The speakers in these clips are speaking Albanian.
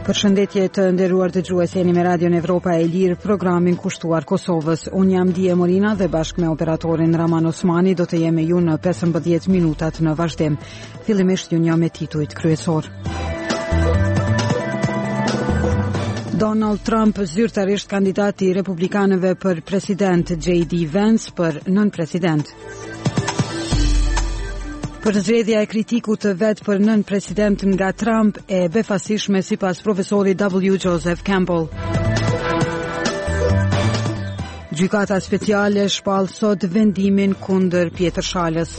Përshëndetje të nderuar dëgjues, jeni me Radion Evropa e Lirë, programin kushtuar Kosovës. Unë jam Dije Morina dhe bashkë me operatorin Raman Osmani do të jemi ju në 15 minutat në vazhdim. Fillimisht ju një me titujt kryesor. Donald Trump zyrtarisht kandidati i republikanëve për president, J.D. Vance për nën president. Përzgjedhja e kritikut të vet për nën president nga Trump e befasishme sipas profesorit W. Joseph Campbell. Gjykata speciale shpall sot vendimin kundër Pietrshallës.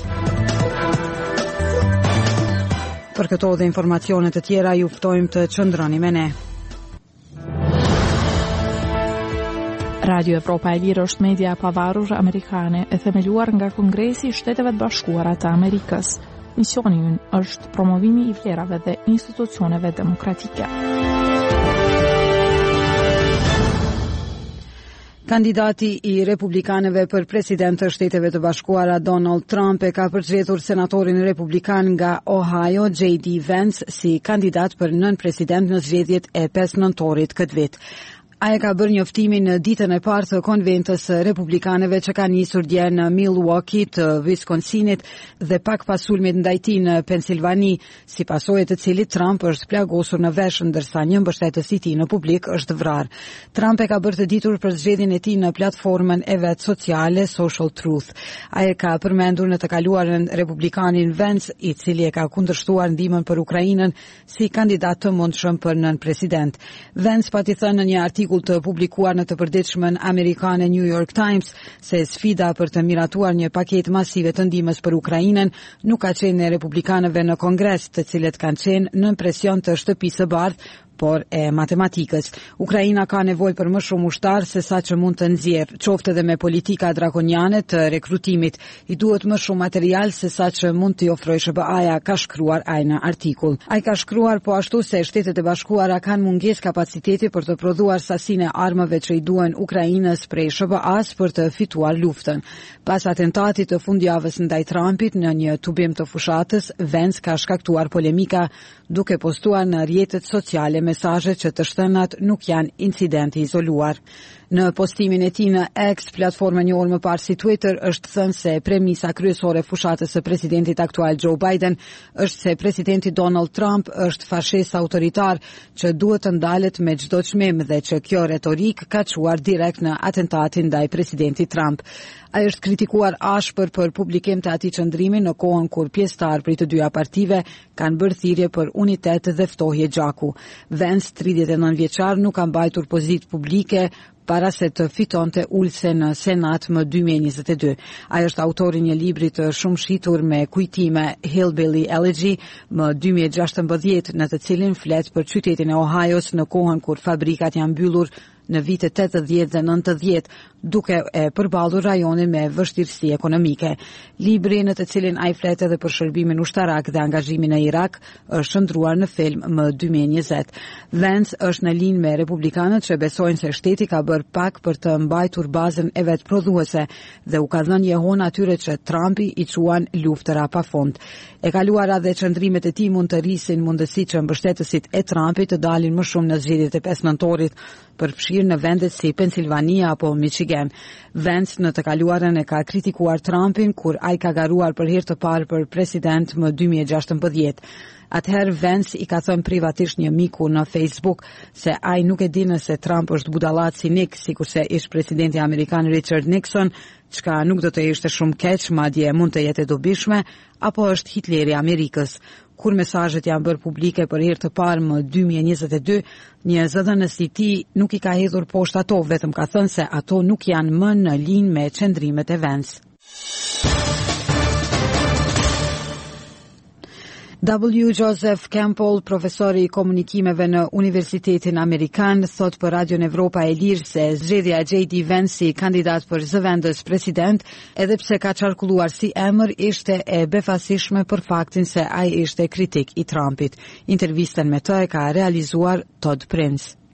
Për këto dhe informacionet të tjera ju ftojmë të qëndroni me ne. Radio Evropa e Lirë është media e pavarur amerikane e themeluar nga Kongresi i Shteteve të Bashkuara të Amerikës. Misioni i ynë është promovimi i vlerave dhe institucioneve demokratike. Kandidati i republikanëve për president të Shteteve të Bashkuara Donald Trump e ka përzgjedhur senatorin republikan nga Ohio J.D. Vance si kandidat për nën president në zgjedhjet e 5 nëntorit këtë vit. Ai ka bërë njoftimin në ditën e parë të konventës republikanëve që ka nisur dje në Milwaukee të Wisconsinit dhe pak pas sulmit ndaj tij në Pensilvani, si pasojë të cilit Trump është plagosur në vesh ndërsa një mbështetës i tij në publik është vrarë. Trump e ka bërë të ditur për zgjedhjen e tij në platformën e vet sociale Social Truth. Ai ka përmendur në të kaluarën republikanin Vance, i cili e ka kundërshtuar ndihmën për Ukrainën si kandidat të mundshëm për nën president. Vance pati thënë në një artikull të publikuar në të përditshmen amerikane New York Times se sfida për të miratuar një paketë masive të ndihmës për Ukrainën nuk ka qenë e republikanëve në Kongres, të cilët kanë qenë në presion të shtëpisë së bardhë, por e matematikës. Ukraina ka nevojë për më shumë ushtar se sa që mund të nxjerrë, qoftë edhe me politika drakoniane të rekrutimit. I duhet më shumë material se sa që mund t'i ofrojë SBA-ja, ka shkruar ai në artikull. Ai ka shkruar po ashtu se Shtetet e Bashkuara kanë mungesë kapaciteti për të prodhuar sasinë e armëve që i duhen Ukrainës prej SBA-s për të fituar luftën. Pas atentatit të fundjavës ndaj Trumpit në një tubim të fushatës, Vance ka shkaktuar polemika duke postuar në rrjetet sociale mesazhe që të shtënat nuk janë incidente izoluar. Në postimin e tij në X, platforma e njohur më parë si Twitter, është thënë se premisa kryesore e fushatës së presidentit aktual Joe Biden është se presidenti Donald Trump është fashist autoritar që duhet të ndalet me çdo çmim dhe që kjo retorik ka çuar direkt në atentatin ndaj presidentit Trump. Ai është kritikuar ashpër për publikim të atij qëndrimi në kohën kur pjesëtar prej të dyja partive kanë bërë thirrje për unitet dhe ftohje gjaku. Vance, 39 vjeçar, nuk ka mbajtur pozitë publike para se të fitonte ulse në Senat më 2022. Ai është autori një libri të shumë shitur me kujtime, Hillbilly Elegy, më 2016, në të cilin flet për qytetin e Ohio's në kohën kur fabrikat janë mbyllur në vitet 80 dhe 90, duke e përballur rajonin me vështirësi ekonomike. Libri, në të cilin ai flet edhe për shërbimin ushtarak dhe angazhimin në Irak, është shndruar në film më 2020. Vance është në linjë me republikanët që besojnë se shteti ka bërë pak për të mbajtur bazën e vet prodhuese dhe u ka dhënë jehon atyre që Trumpi i quan luftëra pafund. E kaluara dhe qëndrimet e tij mund të rrisin mundësitë që mbështetësit e Trumpit të dalin më shumë në zgjedhjet e 5 nëntorit, përfshirë në vendet si Pensilvania apo Michigan. Vance në të kaluarën e ka kritikuar Trumpin kur ai ka garuar për herë të parë për president më 2016. Atëherë Vance i ka thënë privatisht një miku në Facebook se ai nuk e di nëse Trump është budallat si Nick, sikurse ish presidenti amerikan Richard Nixon, çka nuk do të ishte shumë keq, madje mund të jetë e dobishme, apo është Hitleri i Amerikës. Kur mesazhet janë bërë publike për herë të parë më 2022, një zëdhënës i tij nuk i ka hedhur poshtë ato, vetëm ka thënë se ato nuk janë më në linjë me qëndrimet e Vance. W. Joseph Campbell, profesori i komunikimeve në Universitetin Amerikan, thot për Radion Evropa e Lirë se zgjedhja e J.D. Vance si kandidat për zëvendës president, edhe pse ka qarkulluar si emër, ishte e befasishme për faktin se ai ishte kritik i Trumpit. Intervistën me të e ka realizuar Todd Prince.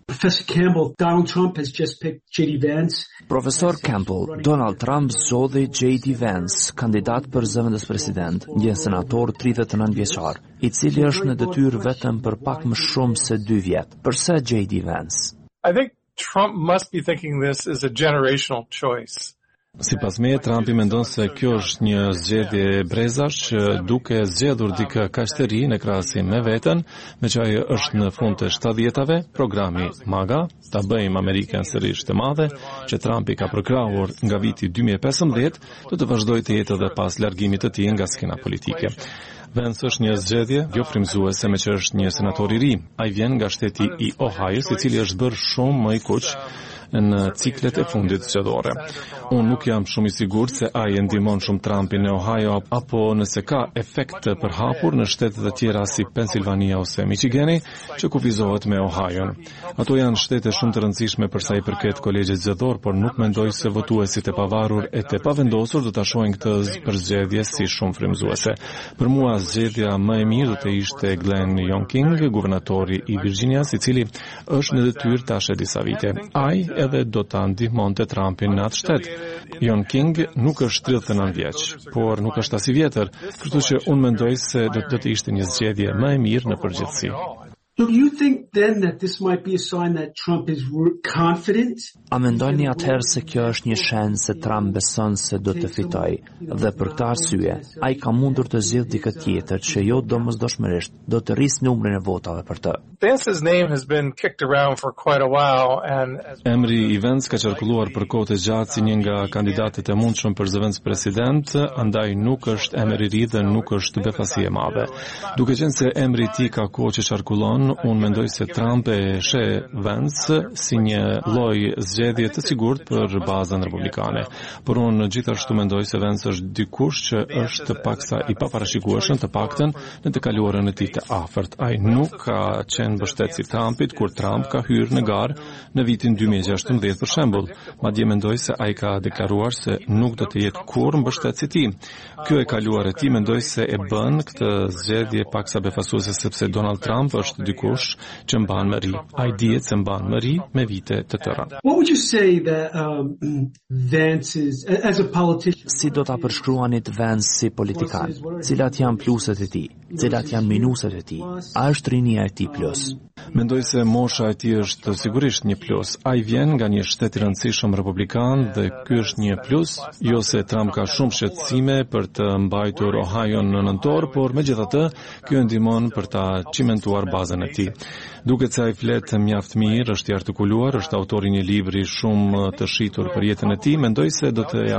Professor Campbell, Donald Trump has just picked J.D. Vance. Profesor Campbell, Donald Trump zgjodhi J.D. Vance, kandidat për zëvendës president, një senator 39 vjeçar, I cili është në detyrë vetëm për pak më shumë se 2 vjet. Përse J.D. Vance? I think Trump must be thinking this is a generational choice. Sipas meje, Trumpi mendon se kjo është një zgjedhje e brezash që duke zgjedhur dikë kaq të ri në krahasim me veten, me që ai është në fund të 70-tave, programi MAGA, ta bëjmë Amerikën sërish të madhe, që Trumpi ka përkrahur nga viti 2015, do të vazhdojë të jetë edhe pas largimit të tij nga skena politike. Vance është një zgjedhje jo frymëzuese, me që është një senator I ri. Ai vjen nga shteti I Ohio, I cili është bërë shumë më I kuq në ciklet e fundit zgjedhore. Unë nuk jam shumë I sigurt se ai e ndihmon shumë Trumpin në Ohio apo nëse ka efekt të përhapur në shtete të tjera si Pennsylvania ose Michigani, që kufizohet me Ohio. Ato janë shtete shumë të rëndësishme për sa I përket kolegjit zgjedhor, por nuk mendoj se votuesit e pavarur e të pavendosur do ta shohin këtë për zgjedhje si shumë frymëzuese. Për mua zgjedhja më e mirë do të ishte Glenn Youngkin, guvernatori I Virginias, I cili është në detyrë tash e disa vite. Ai edhe do ta ndihmonte Trumpin në atë shtet. Youngkin nuk është 39 vjeç, por nuk është as I vjetër, kështu që unë mendoj se do të ishte një zgjedhje më e mirë në përgjithësi. Do you think then that this might be a sign that Trump is confident? A mendoni atëherë se kjo është një shenjë se Trump beson se do të fitojë dhe për këtë arsye ai ka mundur të zgjidhë dikë tjetër që jo domosdoshmërisht do të rrisë numrin e votave për të. Vance's name has been kicked around for quite a while and Emri I Vance ka qarkulluar për kohë të gjatë si një nga kandidatët e mundshëm për zëvendës president, andaj nuk është emër I ri dhe nuk është befasi e madhe. Duke qenë se emri I tij ka kohë që qarkullon, unë mendoj se Trump e sheh Vance si një lloj zgjedhje të sigurt për bazën republikane. Por unë gjithashtu mendoj se Vance është dikush që është paksa I paparashikueshëm, të paktën në të kaluarën e tij të afërt. Ai nuk ka qenë mbështetës I Trumpit kur Trump ka hyrë në garë në vitin 2016 për shembull. Madje mendoj se ai ka deklaruar se nuk do të jetë kurrë mbështetës I tij. Kjo e kaluar e tij mendoj se e bën këtë zgjedhje paksa befasuese sepse Donald Trump është dikush që mban më ri. Ai dihet se mban më ri me vite të tëra. What would you say that Vance is as a politician? Si do ta përshkruanit Vance si politikan? Cilat janë pluset e tij? Cilat janë minuset e tij? A është rinia e tij plus? Mendoj se mosha e tij është sigurisht një plus. Ai vjen nga një shtet I rëndësishëm republikan dhe ky është një plus, jo se Trump ka shumë shqetësime për të mbajtur Ohio në nëntor, por megjithatë, ky ndihmon për ta cimentuar bazën e tij. Duket se ai flet mjaft mirë, është I artikuluar, është autori një libri shumë të shitur për jetën e tij, mendoj se do të